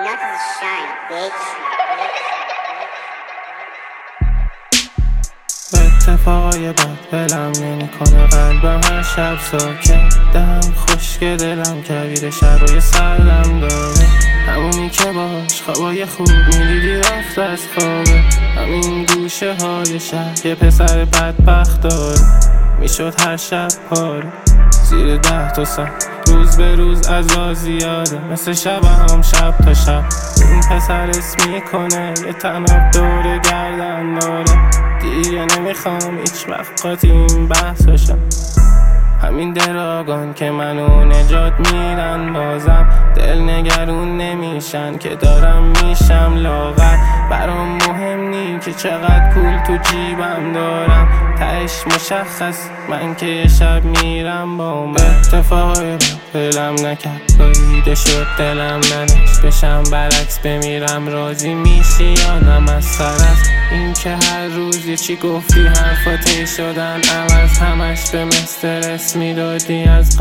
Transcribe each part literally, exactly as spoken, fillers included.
Enough is a shine, bitch. اتفاقای بد بلم نمی کنه قلبم هر شب ساکت دم خشک دلم کویر شبای سردم داره همونی که باش خوابای خوب میدیدی رفت از خوابه همین گوشه های شب یه پسر بدبخت داره میشد هر شب پاره زیر ده تا سن روز به روز عذا زیاده مثل شب هم شب تا شب این پسر اسم میکنه یه تناب دور گردن داره دیگه نمیخوام هیچ وقت قاطی این بحثاشم همین دراگان که منو نجات میدن بازم دل نگرون نمیشن که دارم میشم لاغر برام مهم نی که چقدر پول تو جیبم دارم تهش مشخص من که یه شب میرم با من اتفاقی دلم نکرد باریده شد دلم ننش بشم برعکس بمیرم راضی میشی یا نه مسخره است این که هر روز یه چی گفتی حرفاتی شدن عوض همش به مسترس میدادی از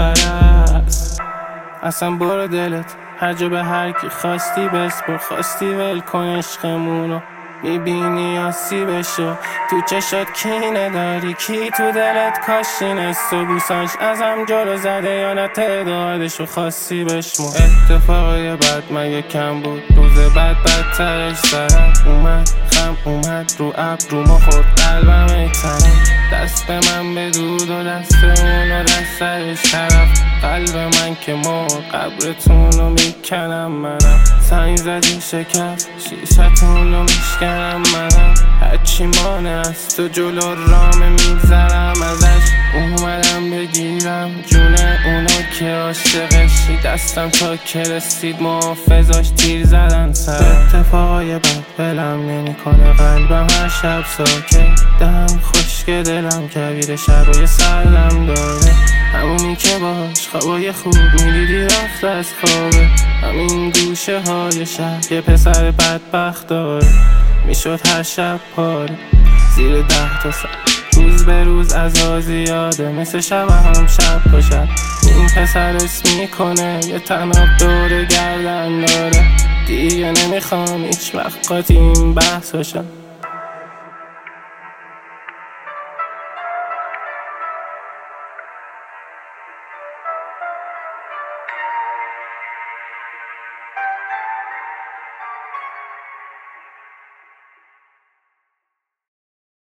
غرض اصلا برو دلت هر جا به هر کی خواستی بسپر خواستی ول کن عشقمونو میبینی آسی بشو تو چشات کینه داری کی تو دلت کاشینست و بوساش ازم جلو زده یا نه تعدادشو خاصی بشمو اتفاقی بد مگه کم بود روز بعد بدترش سرم اومد خم اومد رو ابرو ما خورد قلبم ایترم دست من به دود و دست اون و دست سرش طرف قلب من که مر قبرتون رو میکنم منم سنگ زدی شکست شیشتون رو میشکنم منم هرچی مانه از تو جلو رامه میگذرم ازش اومدم بگیرم جونه اونو که عاشقشی دستم تا که رسید محافظاش تیر زدن سر اتفاقای بد بلم نمی کنه قلبم هر شب ساکت دم خشک دلم کویر شبای سردم داره همونی که باش خوابای خوب میدیدی رفت از خوابه همین گوشه های شب یه پسر بدبخت داره میشد هر شب پاره زیر ده تا سن روز به روز عذا زیاده مثل شب هم شب تا شب این پسر اسم میکنه یه تناب دور گردن داره دیگه نمیخوام هیچ وقت قاطی این بحثاشم